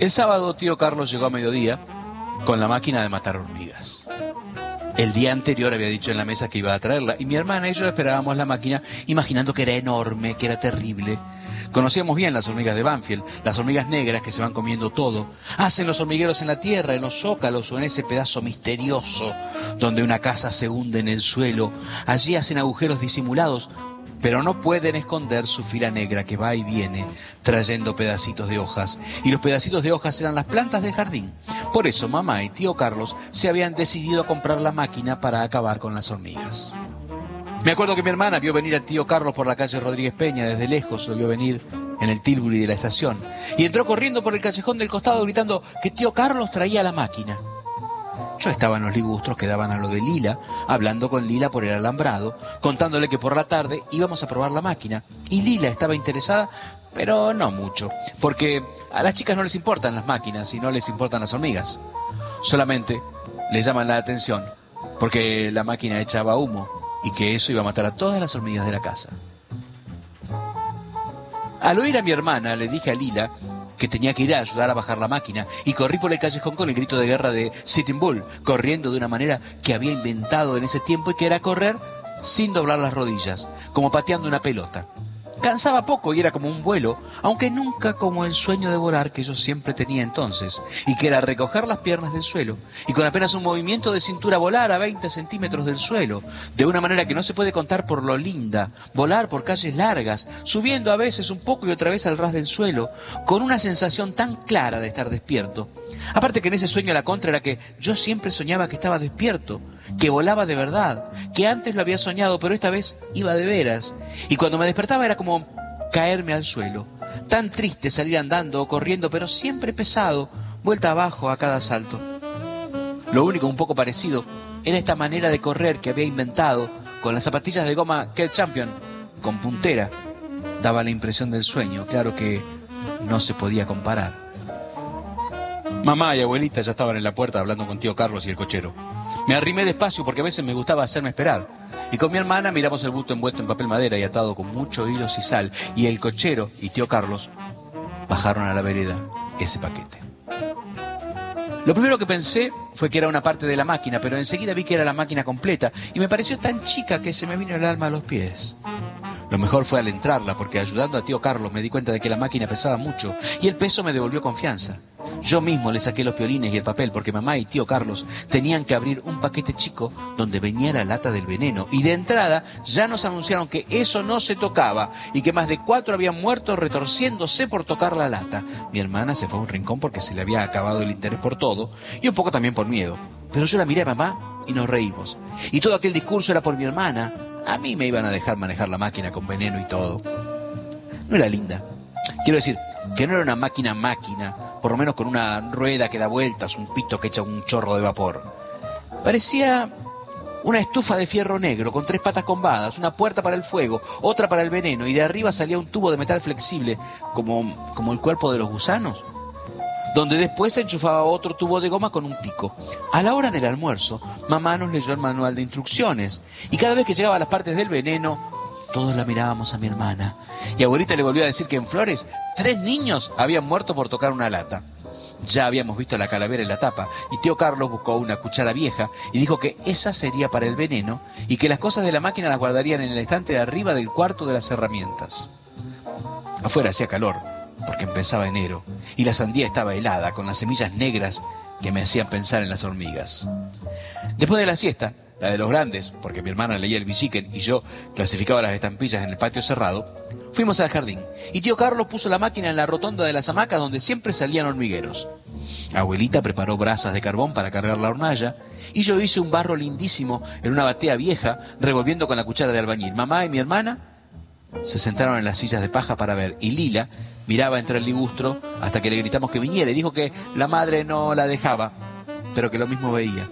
El sábado tío Carlos llegó a mediodía con la máquina de matar hormigas. El día anterior había dicho en la mesa que iba a traerla y mi hermana y yo esperábamos la máquina imaginando que era enorme, que era terrible. Conocíamos bien las hormigas de Banfield, las hormigas negras que se van comiendo todo. Hacen los hormigueros en la tierra, en los zócalos o en ese pedazo misterioso donde una casa se hunde en el suelo. Allí hacen agujeros disimulados, pero no pueden esconder su fila negra que va y viene trayendo pedacitos de hojas. Y los pedacitos de hojas eran las plantas del jardín. Por eso mamá y tío Carlos se habían decidido a comprar la máquina para acabar con las hormigas. Me acuerdo que mi hermana vio venir a tío Carlos por la calle Rodríguez Peña, desde lejos lo vio venir en el Tilbury de la estación. Y entró corriendo por el callejón del costado gritando que tío Carlos traía la máquina. Yo estaba en los ligustros que daban a lo de Lila, hablando con Lila por el alambrado, contándole que por la tarde íbamos a probar la máquina. Y Lila estaba interesada, pero no mucho, porque a las chicas no les importan las máquinas y no les importan las hormigas. Solamente les llaman la atención porque la máquina echaba humo y que eso iba a matar a todas las hormigas de la casa. Al oír a mi hermana, le dije a Lila que tenía que ir a ayudar a bajar la máquina y corrí por el callejón con el grito de guerra de Sitting Bull, corriendo de una manera que había inventado en ese tiempo y que era correr sin doblar las rodillas, como pateando una pelota. Cansaba poco y era como un vuelo, aunque nunca como el sueño de volar que yo siempre tenía entonces, y que era recoger las piernas del suelo, y con apenas un movimiento de cintura volar a 20 centímetros del suelo, de una manera que no se puede contar por lo linda, volar por calles largas, subiendo a veces un poco y otra vez al ras del suelo, con una sensación tan clara de estar despierto. Aparte que en ese sueño la contra era que yo siempre soñaba que estaba despierto, que volaba de verdad, que antes lo había soñado, pero esta vez iba de veras. Y cuando me despertaba era como caerme al suelo. Tan triste salir andando o corriendo, pero siempre pesado, vuelta abajo a cada salto. Lo único un poco parecido era esta manera de correr que había inventado con las zapatillas de goma Kell Champion, con puntera. Daba la impresión del sueño, claro que no se podía comparar. Mamá y abuelita ya estaban en la puerta hablando con tío Carlos y el cochero. Me arrimé despacio porque a veces me gustaba hacerme esperar. Y con mi hermana miramos el bulto envuelto en papel madera y atado con mucho hilo y sal. Y el cochero y tío Carlos bajaron a la vereda ese paquete. Lo primero que pensé fue que era una parte de la máquina, pero enseguida vi que era la máquina completa y me pareció tan chica que se me vino el alma a los pies. Lo mejor fue al entrarla, porque ayudando a tío Carlos me di cuenta de que la máquina pesaba mucho y el peso me devolvió confianza. Yo mismo le saqué los piolines y el papel porque mamá y tío Carlos tenían que abrir un paquete chico donde venía la lata del veneno. Y de entrada ya nos anunciaron que eso no se tocaba y que más de 4 habían muerto retorciéndose por tocar la lata. Mi hermana se fue a un rincón porque se le había acabado el interés por todo y un poco también por miedo. Pero yo la miré a mamá y nos reímos. Y todo aquel discurso era por mi hermana. A mí me iban a dejar manejar la máquina con veneno y todo. No era linda. Quiero decir, que no era una máquina, por lo menos con una rueda que da vueltas, un pito que echa un chorro de vapor. Parecía una estufa de fierro negro con 3 patas combadas, una puerta para el fuego, otra para el veneno, y de arriba salía un tubo de metal flexible, como el cuerpo de los gusanos, donde después se enchufaba otro tubo de goma con un pico. A la hora del almuerzo, mamá nos leyó el manual de instrucciones, y cada vez que llegaba a las partes del veneno, todos la mirábamos a mi hermana. Y abuelita le volvió a decir que en Flores 3 niños habían muerto por tocar una lata. Ya habíamos visto la calavera en la tapa, y tío Carlos buscó una cuchara vieja y dijo que esa sería para el veneno y que las cosas de la máquina las guardarían en el estante de arriba del cuarto de las herramientas. Afuera hacía calor, porque empezaba enero, y la sandía estaba helada, con las semillas negras que me hacían pensar en las hormigas. Después de la siesta, la de los grandes, porque mi hermana leía el Villiquen y yo clasificaba las estampillas en el patio cerrado, fuimos al jardín, y tío Carlos puso la máquina en la rotonda de las hamacas donde siempre salían hormigueros. Abuelita preparó brasas de carbón para cargar la hornalla, y yo hice un barro lindísimo en una batea vieja, revolviendo con la cuchara de albañil. Mamá y mi hermana se sentaron en las sillas de paja para ver, y Lila miraba entre el ligustro hasta que le gritamos que viniera, y dijo que la madre no la dejaba, pero que lo mismo veía.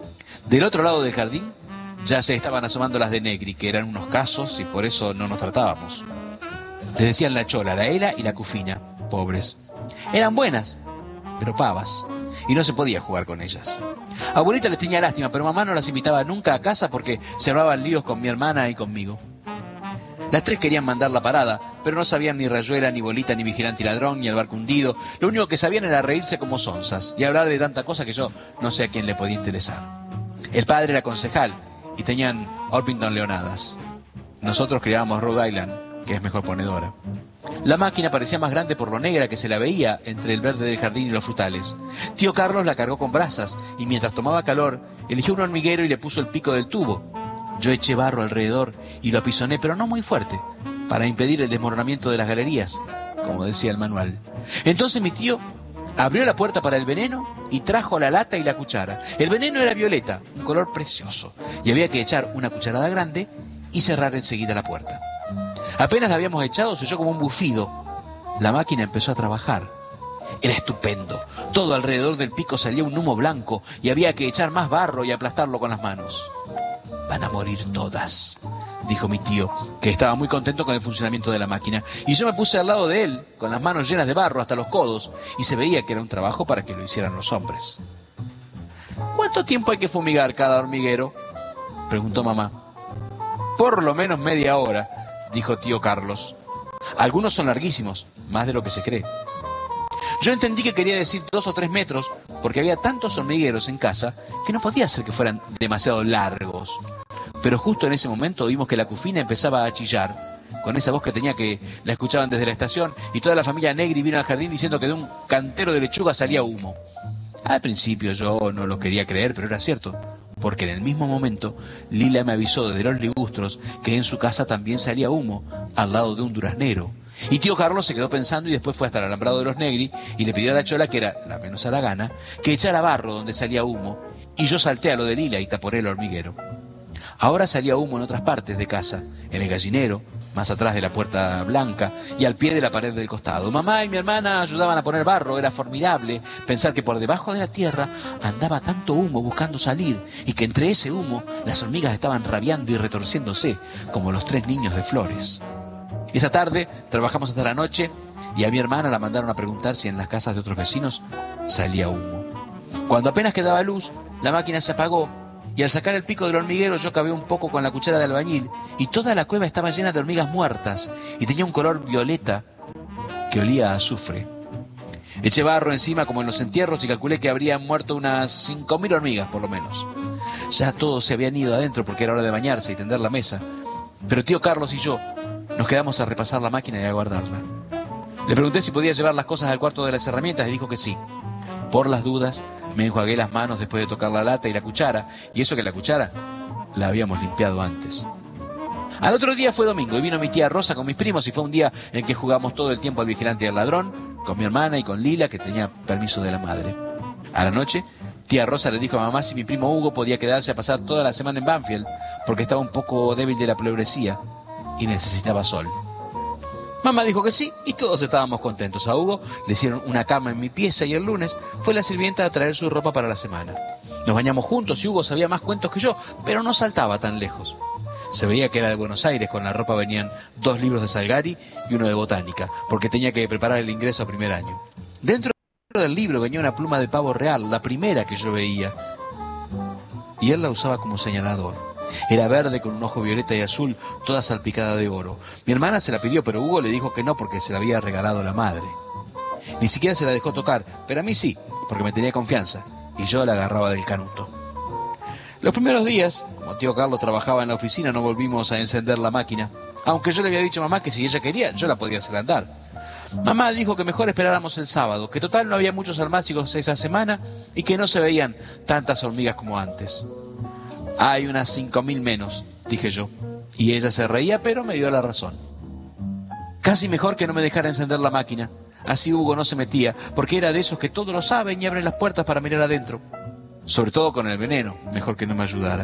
Del otro lado del jardín ya se estaban asomando las de Negri, que eran unos casos y por eso no nos tratábamos. Les decían la chola, la ela y la cufina, pobres. Eran buenas, pero pavas, y no se podía jugar con ellas. Abuelita les tenía lástima, pero mamá no las invitaba nunca a casa porque se armaban líos con mi hermana y conmigo. Las tres querían mandar la parada, pero no sabían ni rayuela, ni bolita, ni vigilante y ladrón, ni el barco hundido. Lo único que sabían era reírse como sonzas y hablar de tanta cosa que yo no sé a quién le podía interesar. El padre era concejal y tenían Orpington leonadas. Nosotros criábamos Rhode Island, que es mejor ponedora. La máquina parecía más grande por lo negra que se la veía entre el verde del jardín y los frutales. Tío Carlos la cargó con brasas y mientras tomaba calor, eligió un hormiguero y le puso el pico del tubo. Yo eché barro alrededor y lo apisoné, pero no muy fuerte, para impedir el desmoronamiento de las galerías, como decía el manual. Entonces mi tío abrió la puerta para el veneno y trajo la lata y la cuchara. El veneno era violeta, un color precioso, y había que echar una cucharada grande y cerrar enseguida la puerta. Apenas la habíamos echado, se oyó como un bufido. La máquina empezó a trabajar. Era estupendo. Todo alrededor del pico salía un humo blanco y había que echar más barro y aplastarlo con las manos. «Van a morir todas», dijo mi tío, que estaba muy contento con el funcionamiento de la máquina. Y yo me puse al lado de él, con las manos llenas de barro hasta los codos, y se veía que era un trabajo para que lo hicieran los hombres. «¿Cuánto tiempo hay que fumigar cada hormiguero?», preguntó mamá. «Por lo menos media hora», dijo tío Carlos. «Algunos son larguísimos, más de lo que se cree». Yo entendí que quería decir 2 o 3 metros, porque había tantos hormigueros en casa que no podía ser que fueran demasiado largos. Pero justo en ese momento oímos que la cufina empezaba a chillar, con esa voz que tenía que la escuchaban desde la estación, y toda la familia Negri vino al jardín diciendo que de un cantero de lechuga salía humo. Al principio yo no lo quería creer, pero era cierto, porque en el mismo momento Lila me avisó desde los ligustros que en su casa también salía humo, al lado de un duraznero. Y tío Carlos se quedó pensando y después fue hasta el alambrado de los Negri y le pidió a la chola, que era la menos haragana, que echara barro donde salía humo, y yo salté a lo de Lila y taporé el hormiguero. Ahora salía humo en otras partes de casa, en el gallinero, más atrás de la puerta blanca y al pie de la pared del costado. Mamá y mi hermana ayudaban a poner barro. Era formidable pensar que por debajo de la tierra andaba tanto humo buscando salir y que entre ese humo las hormigas estaban rabiando y retorciéndose como los 3 niños de Flores. Esa tarde trabajamos hasta la noche y a mi hermana la mandaron a preguntar si en las casas de otros vecinos salía humo. Cuando apenas quedaba luz, la máquina se apagó y al sacar el pico del hormiguero yo cavé un poco con la cuchara de albañil y toda la cueva estaba llena de hormigas muertas y tenía un color violeta que olía a azufre. Eché barro encima como en los entierros y calculé que habrían muerto unas 5.000 hormigas por lo menos. Ya todos se habían ido adentro porque era hora de bañarse y tender la mesa, pero tío Carlos y yo nos quedamos a repasar la máquina y a guardarla. Le pregunté si podía llevar las cosas al cuarto de las herramientas y dijo que sí. Por las dudas, me enjuagué las manos después de tocar la lata y la cuchara, y eso que la cuchara la habíamos limpiado antes. Al otro día fue domingo y vino mi tía Rosa con mis primos y fue un día en que jugamos todo el tiempo al vigilante y al ladrón, con mi hermana y con Lila, que tenía permiso de la madre. A la noche, tía Rosa le dijo a mamá si mi primo Hugo podía quedarse a pasar toda la semana en Banfield, porque estaba un poco débil de la pleuresía y necesitaba sol. Mamá dijo que sí y todos estábamos contentos. A Hugo le hicieron una cama en mi pieza y el lunes fue la sirvienta a traer su ropa para la semana. Nos bañamos juntos y Hugo sabía más cuentos que yo, pero no saltaba tan lejos. Se veía que era de Buenos Aires. Con la ropa venían 2 libros de Salgari y uno de botánica, porque tenía que preparar el ingreso a primer año. Dentro del libro venía una pluma de pavo real, la primera que yo veía, y él la usaba como señalador. Era verde con un ojo violeta y azul, toda salpicada de oro. Mi hermana se la pidió, pero Hugo le dijo que no porque se la había regalado la madre. Ni siquiera se la dejó tocar, pero a mí sí, porque me tenía confianza, y yo la agarraba del canuto. Los primeros días, como tío Carlos trabajaba en la oficina, no volvimos a encender la máquina, aunque yo le había dicho a mamá que si ella quería, yo la podía hacer andar. Mamá dijo que mejor esperáramos el sábado, que total no había muchos almácigos esa semana y que no se veían tantas hormigas como antes. Hay unas 5.000 menos, dije yo, y ella se reía, pero me dio la razón. Casi mejor que no me dejara encender la máquina, así Hugo no se metía, porque era de esos que todo lo saben y abren las puertas para mirar adentro. Sobre todo con el veneno, mejor que no me ayudara.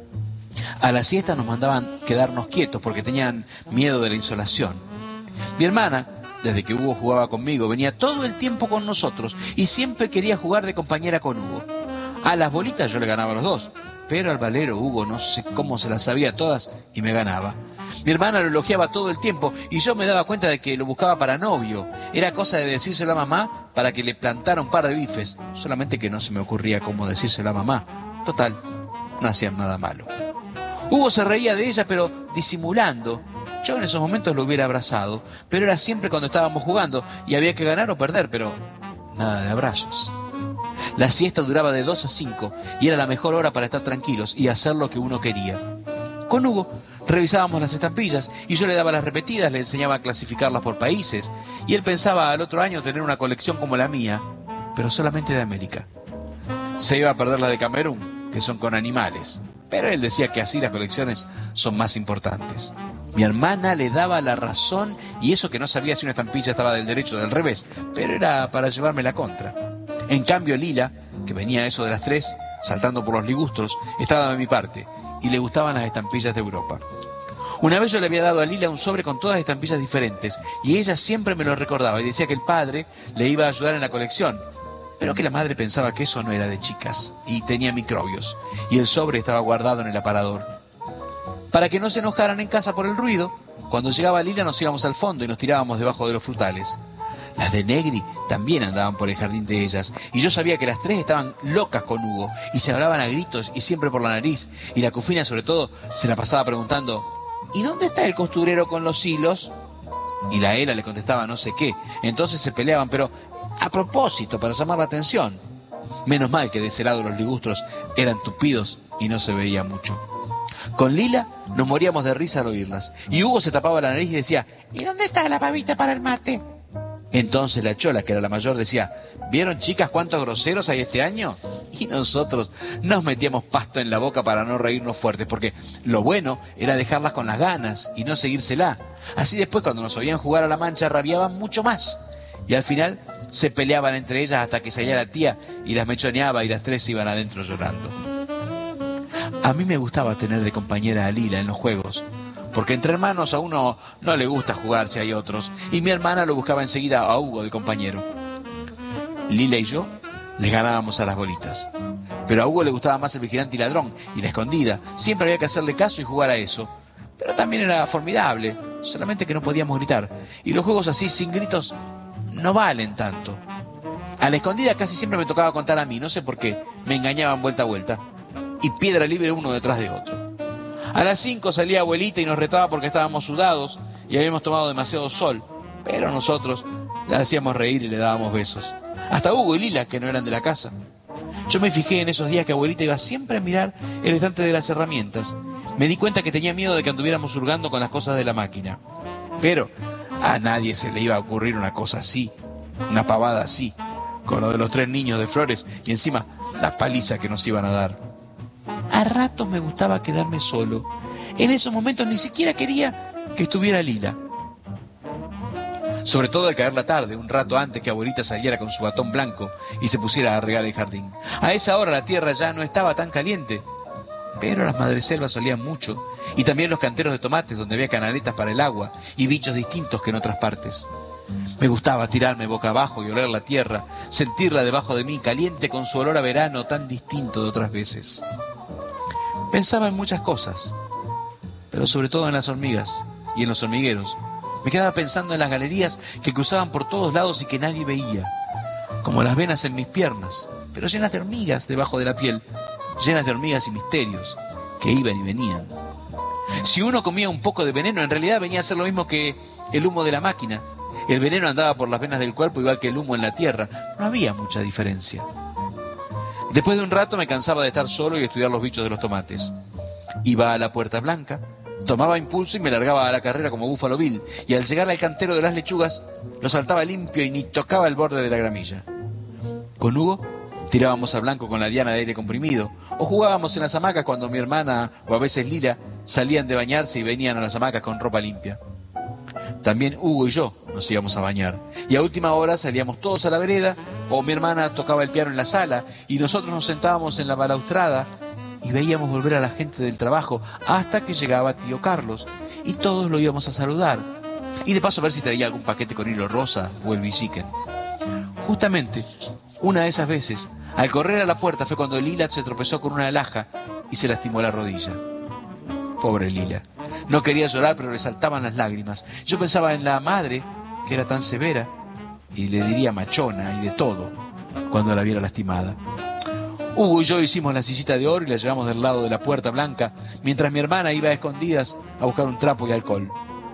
A la siesta nos mandaban quedarnos quietos porque tenían miedo de la insolación. Mi hermana, desde que Hugo jugaba conmigo, venía todo el tiempo con nosotros y siempre quería jugar de compañera con Hugo. A las bolitas yo le ganaba a los dos, pero al valero Hugo no sé cómo se las sabía todas y me ganaba. Mi hermana lo elogiaba todo el tiempo y yo me daba cuenta de que lo buscaba para novio. Era cosa de decírselo a mamá para que le plantara un par de bifes, solamente que no se me ocurría cómo decírselo a mamá. Total, no hacían nada malo. Hugo se reía de ella, pero disimulando, Yo en esos momentos lo hubiera abrazado, pero era siempre cuando estábamos jugando y había que ganar o perder, pero nada de abrazos. La siesta duraba de 2 a 5 y era la mejor hora para estar tranquilos y hacer lo que uno quería. Con Hugo revisábamos las estampillas y yo le daba las repetidas, le enseñaba a clasificarlas por países y él pensaba al otro año tener una colección como la mía, pero solamente de América. Se iba a perder la de Camerún, que son con animales, pero él decía que así las colecciones son más importantes. Mi hermana le daba la razón y eso que no sabía si una estampilla estaba del derecho o del revés, pero era para llevarme la contra. En cambio Lila, que venía eso de las 3, saltando por los ligustros, estaba de mi parte y le gustaban las estampillas de Europa. Una vez yo le había dado a Lila un sobre con todas estampillas diferentes y ella siempre me lo recordaba y decía que el padre le iba a ayudar en la colección, pero que la madre pensaba que eso no era de chicas y tenía microbios y el sobre estaba guardado en el aparador. Para que no se enojaran en casa por el ruido, cuando llegaba Lila nos íbamos al fondo y nos tirábamos debajo de los frutales. Las de Negri también andaban por el jardín de ellas y yo sabía que las 3 estaban locas con Hugo y se hablaban a gritos y siempre por la nariz y la Cufina sobre todo se la pasaba preguntando ¿y dónde está el costurero con los hilos? Y la Ela le contestaba no sé qué, entonces se peleaban pero a propósito para llamar la atención. Menos mal que de ese lado los ligustros eran tupidos y no se veía mucho. Con Lila nos moríamos de risa al oírlas y Hugo se tapaba la nariz y decía ¿y dónde está la pavita para el mate? Entonces la Chola, que era la mayor, decía ¿vieron chicas cuántos groseros hay este año? Y nosotros nos metíamos pasto en la boca para no reírnos fuertes, porque lo bueno era dejarlas con las ganas y no seguírsela. Así después cuando nos oían jugar a la mancha rabiaban mucho más. Y al final se peleaban entre ellas hasta que salía la tía y las mechoneaba y las 3 iban adentro llorando. A mí me gustaba tener de compañera a Lila en los juegos, porque entre hermanos a uno no le gusta jugar si hay otros, y mi hermana lo buscaba enseguida a Hugo de compañero. Lila y yo le ganábamos a las bolitas, pero a Hugo le gustaba más el vigilante y ladrón, y la escondida, siempre había que hacerle caso y jugar a eso, pero también era formidable, solamente que no podíamos gritar, y los juegos así sin gritos no valen tanto. A la escondida casi siempre me tocaba contar a mí, no sé por qué, me engañaban vuelta a vuelta, y piedra libre uno detrás de otro. A las 5 salía abuelita y nos retaba porque estábamos sudados y habíamos tomado demasiado sol, pero nosotros la hacíamos reír y le dábamos besos. Hasta Hugo y Lila, que no eran de la casa. Yo me fijé en esos días que abuelita iba siempre a mirar el estante de las herramientas. Me di cuenta que tenía miedo de que anduviéramos hurgando con las cosas de la máquina. Pero a nadie se le iba a ocurrir una cosa así, una pavada así, con lo de los 3 niños de Flores y encima la paliza que nos iban a dar. A ratos me gustaba quedarme solo. En esos momentos ni siquiera quería que estuviera Lila. Sobre todo al caer la tarde, un rato antes que abuelita saliera con su batón blanco y se pusiera a regar el jardín. A esa hora la tierra ya no estaba tan caliente, pero las madreselvas olían mucho, y también los canteros de tomates donde había canaletas para el agua y bichos distintos que en otras partes. Me gustaba tirarme boca abajo y oler la tierra, sentirla debajo de mí, caliente con su olor a verano tan distinto de otras veces. Pensaba en muchas cosas, pero sobre todo en las hormigas y en los hormigueros. Me quedaba pensando en las galerías que cruzaban por todos lados y que nadie veía, como las venas en mis piernas, pero llenas de hormigas debajo de la piel, llenas de hormigas y misterios que iban y venían. Si uno comía un poco de veneno, en realidad venía a ser lo mismo que el humo de la máquina. El veneno andaba por las venas del cuerpo igual que el humo en la tierra. No había mucha diferencia. Después de un rato me cansaba de estar solo y estudiar los bichos de los tomates. Iba a la Puerta Blanca, tomaba impulso y me largaba a la carrera como Búfalo Bill, y al llegar al cantero de las lechugas, lo saltaba limpio y ni tocaba el borde de la gramilla. Con Hugo tirábamos a blanco con la diana de aire comprimido, o jugábamos en las hamacas cuando mi hermana o a veces Lila salían de bañarse y venían a las hamacas con ropa limpia. También Hugo y yo nos íbamos a bañar, y a última hora salíamos todos a la vereda, o mi hermana tocaba el piano en la sala, y nosotros nos sentábamos en la balaustrada y veíamos volver a la gente del trabajo hasta que llegaba tío Carlos, y todos lo íbamos a saludar, y de paso a ver si traía algún paquete con hilo rosa o el bichiquen. Justamente, una de esas veces, al correr a la puerta fue cuando Lila se tropezó con una alhaja y se lastimó la rodilla. Pobre Lila. No quería llorar, pero le saltaban las lágrimas. Yo pensaba en la madre, que era tan severa, y le diría machona y de todo, cuando la viera lastimada. Hugo y yo hicimos la sillita de oro y la llevamos del lado de la Puerta Blanca, mientras mi hermana iba a escondidas a buscar un trapo y alcohol.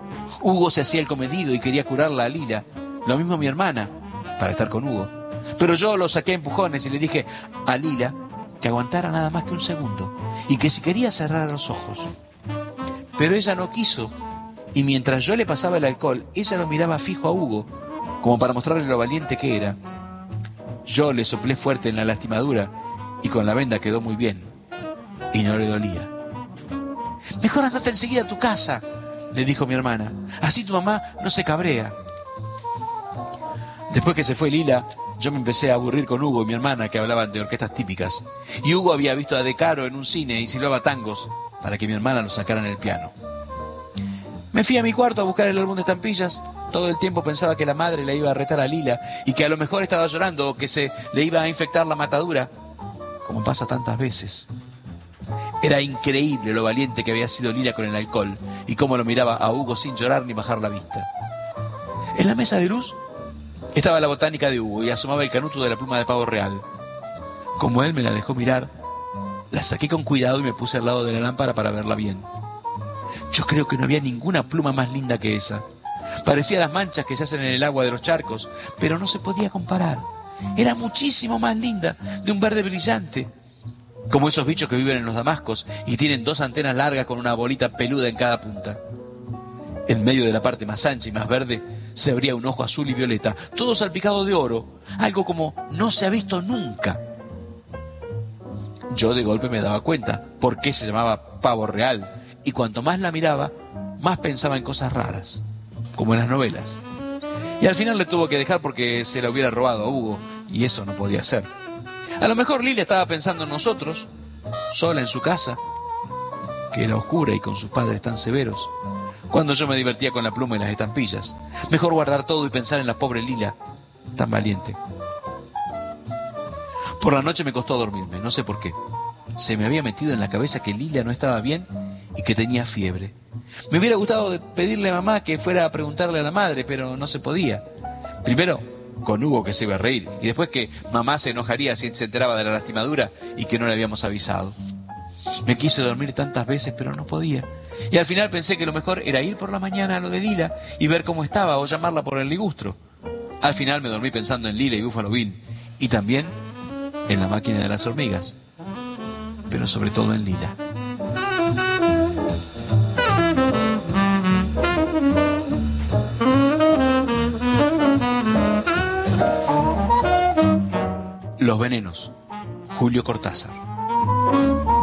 Hugo se hacía el comedido y quería curarla a Lila. Lo mismo mi hermana, para estar con Hugo. Pero yo lo saqué a empujones y le dije a Lila que aguantara nada más que un segundo y que si quería cerrar los ojos. Pero ella no quiso, y mientras yo le pasaba el alcohol, ella lo miraba fijo a Hugo, como para mostrarle lo valiente que era. Yo le soplé fuerte en la lastimadura y con la venda quedó muy bien, y no le dolía. «Mejor andate enseguida a tu casa», le dijo mi hermana, «así tu mamá no se cabrea». Después que se fue Lila, yo me empecé a aburrir con Hugo y mi hermana, que hablaban de orquestas típicas. Y Hugo había visto a De Caro en un cine y silbaba tangos para que mi hermana lo sacara en el piano. Me fui a mi cuarto a buscar el álbum de estampillas. Todo el tiempo pensaba que la madre le iba a retar a Lila y que a lo mejor estaba llorando o que se le iba a infectar la matadura, como pasa tantas veces. Era increíble lo valiente que había sido Lila con el alcohol y cómo lo miraba a Hugo sin llorar ni bajar la vista. En la mesa de luz estaba la botánica de Hugo y asomaba el canuto de la pluma de pavo real. Como él me la dejó mirar, la saqué con cuidado y me puse al lado de la lámpara para verla bien. Yo creo que no había ninguna pluma más linda que esa. Parecía las manchas que se hacen en el agua de los charcos, pero no se podía comparar. Era muchísimo más linda, de un verde brillante. Como esos bichos que viven en los damascos y tienen 2 antenas largas con una bolita peluda en cada punta. En medio de la parte más ancha y más verde se abría un ojo azul y violeta, todo salpicado de oro, algo como no se ha visto nunca. Yo de golpe me daba cuenta por qué se llamaba pavo real, y cuanto más la miraba, más pensaba en cosas raras, como en las novelas. Y al final le tuvo que dejar porque se la hubiera robado a Hugo, y eso no podía ser. A lo mejor Lila estaba pensando en nosotros, sola en su casa, que era oscura y con sus padres tan severos, cuando yo me divertía con la pluma y las estampillas. Mejor guardar todo y pensar en la pobre Lila, tan valiente. Por la noche me costó dormirme, no sé por qué. Se me había metido en la cabeza que Lila no estaba bien y que tenía fiebre. Me hubiera gustado pedirle a mamá que fuera a preguntarle a la madre, pero no se podía. Primero, con Hugo, que se iba a reír, y después que mamá se enojaría si se enteraba de la lastimadura y que no le habíamos avisado. Me quise dormir tantas veces, pero no podía. Y al final pensé que lo mejor era ir por la mañana a lo de Lila y ver cómo estaba o llamarla por el ligustro. Al final me dormí pensando en Lila y Buffalo Bill, y también en la máquina de las hormigas, pero sobre todo en Lila. Los venenos, Julio Cortázar.